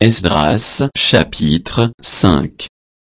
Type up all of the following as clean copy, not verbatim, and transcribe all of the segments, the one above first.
Esdras chapitre 5.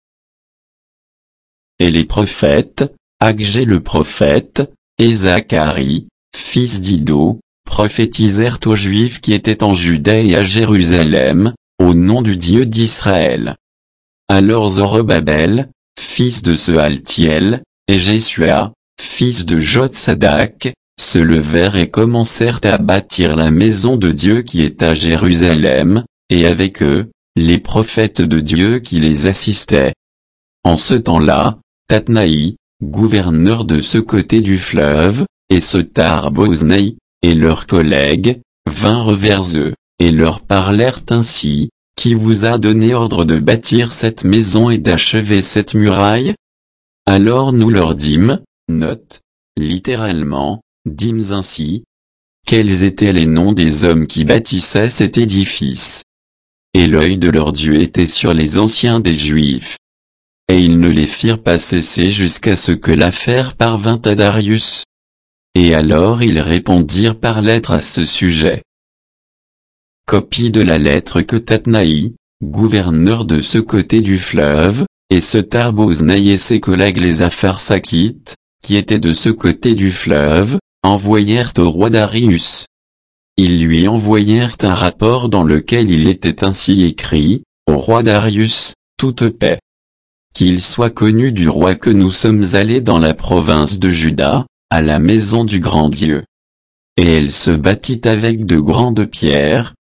Et les prophètes, Agé le prophète, et Zacharie, fils d'Iddo, prophétisèrent aux Juifs qui étaient en Judée et à Jérusalem, au nom du Dieu d'Israël. Alors Zorobabel, fils de Sealtiel, et Jésua, fils de Jotsadak, se levèrent et commencèrent à bâtir la maison de Dieu qui est à Jérusalem, et avec eux, les prophètes de Dieu qui les assistaient. En ce temps-là, Tatnaï, gouverneur de ce côté du fleuve, et Setar-Boznai, et leurs collègues, vinrent vers eux, et leur parlèrent ainsi: Qui vous a donné ordre de bâtir cette maison et d'achever cette muraille? Alors nous leur dîmes, littéralement, dîmes ainsi: Quels étaient les noms des hommes qui bâtissaient cet édifice? Et l'œil de leur Dieu était sur les anciens des Juifs. Et ils ne les firent pas cesser jusqu'à ce que l'affaire parvint à Darius. Et alors ils répondirent par lettre à ce sujet. Copie de la lettre que Tatnaï, gouverneur de ce côté du fleuve, et Setar-Boznai et ses collègues les Apharsakites, qui étaient de ce côté du fleuve, envoyèrent au roi Darius. Ils lui envoyèrent un rapport dans lequel il était ainsi écrit: Au roi Darius, toute paix. Qu'il soit connu du roi que nous sommes allés dans la province de Juda, à la maison du grand Dieu. Et elle se bâtit avec de grandes pierres,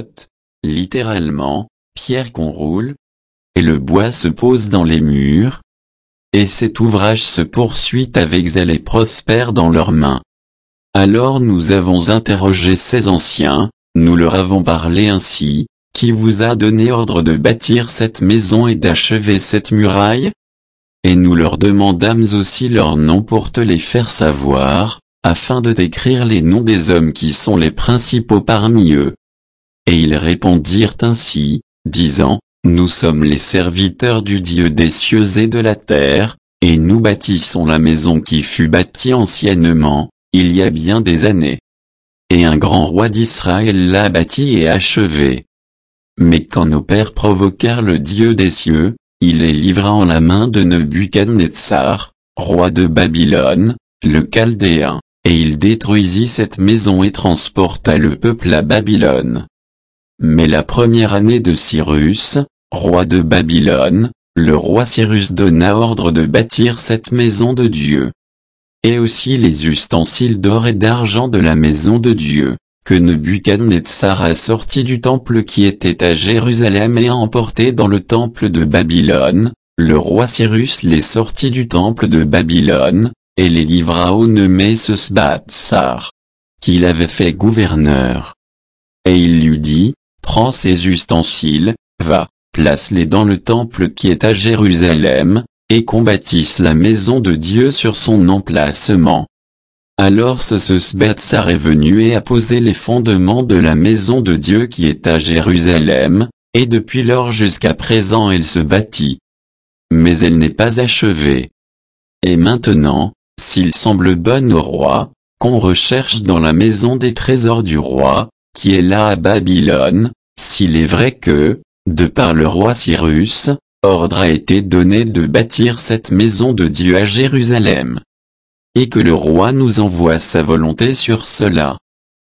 littéralement, pierres qu'on roule, et le bois se pose dans les murs. Et cet ouvrage se poursuit avec zèle et prospère dans leurs mains. Alors nous avons interrogé ces anciens, nous leur avons parlé ainsi: Qui vous a donné ordre de bâtir cette maison et d'achever cette muraille? Et nous leur demandâmes aussi leurs noms pour te les faire savoir, afin de décrire les noms des hommes qui sont les principaux parmi eux. Et ils répondirent ainsi, disant: Nous sommes les serviteurs du Dieu des cieux et de la terre, et nous bâtissons la maison qui fut bâtie anciennement, il y a bien des années. Et un grand roi d'Israël l'a bâtie et achevée. Mais quand nos pères provoquèrent le Dieu des cieux, il les livra en la main de Nebuchadnezzar, roi de Babylone, le Chaldéen, et il détruisit cette maison et transporta le peuple à Babylone. Mais la première année de Cyrus, roi de Babylone, le roi Cyrus donna ordre de bâtir cette maison de Dieu. Et aussi les ustensiles d'or et d'argent de la maison de Dieu, que Nebuchadnezzar a sortis du temple qui était à Jérusalem et a emporté dans le temple de Babylone. Le roi Cyrus les sortit du temple de Babylone, et les livra au nommé Sesbatsar, qu'il avait fait gouverneur. Et il lui dit: Prends ces ustensiles, va, place-les dans le temple qui est à Jérusalem, et qu'on bâtisse la maison de Dieu sur son emplacement. Alors Sesbatsar est venu et a posé les fondements de la maison de Dieu qui est à Jérusalem, et depuis lors jusqu'à présent elle se bâtit. Mais elle n'est pas achevée. Et maintenant, s'il semble bon au roi, qu'on recherche dans la maison des trésors du roi, qui est là à Babylone, s'il est vrai que, de par le roi Cyrus, ordre a été donné de bâtir cette maison de Dieu à Jérusalem. Et que le roi nous envoie sa volonté sur cela.